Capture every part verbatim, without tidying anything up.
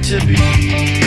to be.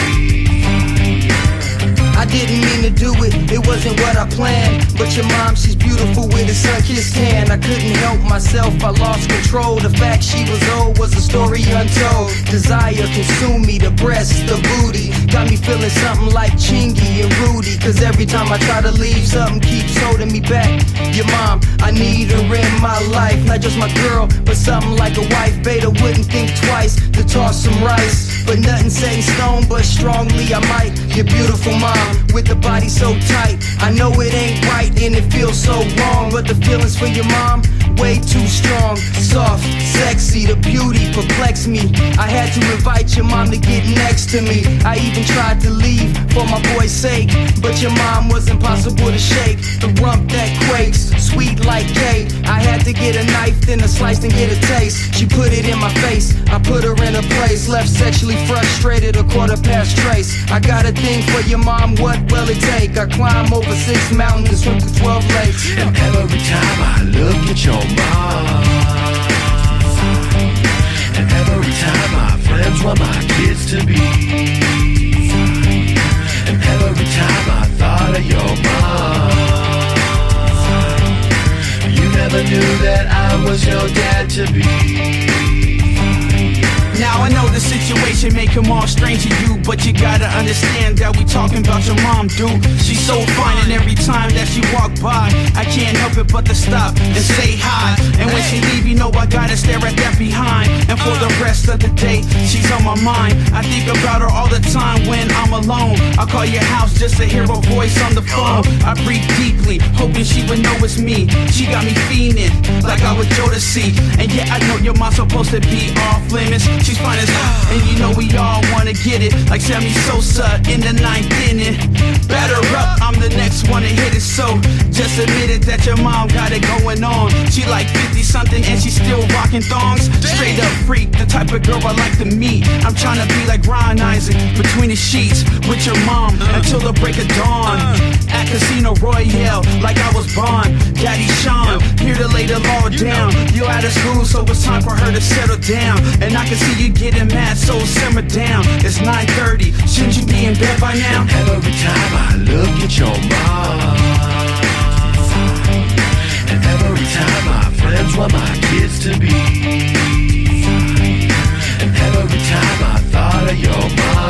I didn't mean to do it, it wasn't what I planned. But your mom, she's beautiful with a sun-kissed hand. I couldn't help myself, I lost control. The fact she was old was a story untold. Desire consumed me, the breasts, the booty got me feeling something like Chingy and Rudy. Cause every time I try to leave, something keeps holding me back. Your mom, I need her in my life. Not just my girl, but something like a wife. Beta wouldn't think twice to toss some rice. But nothing set in stone, but strongly I might. Your beautiful mom, with the body so tight. I know it ain't right and it feels so wrong, but the feelings for your mom, way too strong. Soft, sexy, the beauty perplexed me. I had to invite your mom to get next to me. I even tried to leave for my boy's sake, but your mom was impossible to shake. The rump that quakes, sweet like cake. I had to get a knife, then a slice and get a taste. She put it in my face, I put her in a place. Left sexually frustrated, a quarter past trace. I got a thing for your mom, what will it take? I climb over six mountains and swim through twelve lakes. And every time I look at your mom, and every time my friends want my kids to be, and every time I thought of your mom, you never knew that I was your dad to be. Now I know the situation may come off strange to you, but you gotta understand that we talking about your mom, dude. She's so fine, and every time that she walk by, I can't help it but to stop and say hi. And when she leave, you know I gotta stare at that behind. And for the rest of the day, she's on my mind. I think about her all the time when I'm alone. I call your house just to hear her voice on the phone. I breathe deeply, hoping she would know it's me. She got me fiending like I was Jodeci. And yeah, I know your mom's supposed to be off limits. She's fine as hell, and you know we all wanna get it, like Sammy Sosa in the ninth inning. Batter up, I'm the next one to hit it. So just admit it that your mom got it going on. She like fifty something and she still rocking thongs. Straight up freak, the type of girl I like to meet. I'm trying to be like Ron Isaac between the sheets with your mom until the break of dawn. At Casino Royale, like I was Bond. Daddy Sean, here to lay the law down. You're out of school, so it's time for her to settle down. And I can see you getting mad, so simmer down. It's nine thirty, shouldn't you be in bed by now? And every time I look at your mom, and every time my friends want my kids to be, and every time I thought of your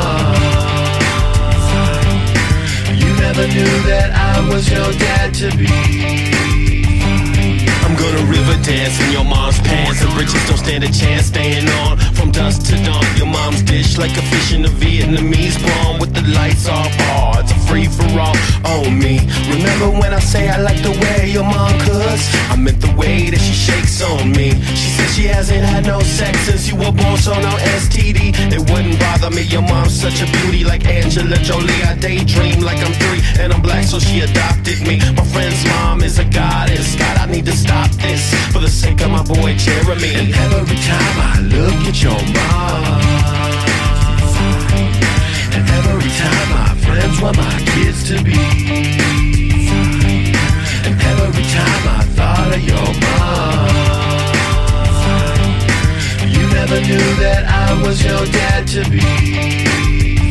mom, you never knew that I was your dad to be. I'm gonna river dance in your mom's pants. The bridges don't stand a chance staying on from dusk to dawn. Your mom's dish like a fish in a Vietnamese pond with the lights off. Oh, it's a free for all. Oh me, remember when I say I like the way your mom cooks? I meant the way that she shakes on me. She said she hasn't had no sex since you were born, so no S T D. It wouldn't bother me. Your mom's such a beauty, like Angela Jolie. I daydream like I'm three and I'm black, so she adopted me. My friend's mom is a goddess. God, I need to stop this for the sake of my boy Jeremy. And every time I look at your mom, and every time my friends want my kids to be, and every time I thought of your mom, you never knew that I was your dad to be.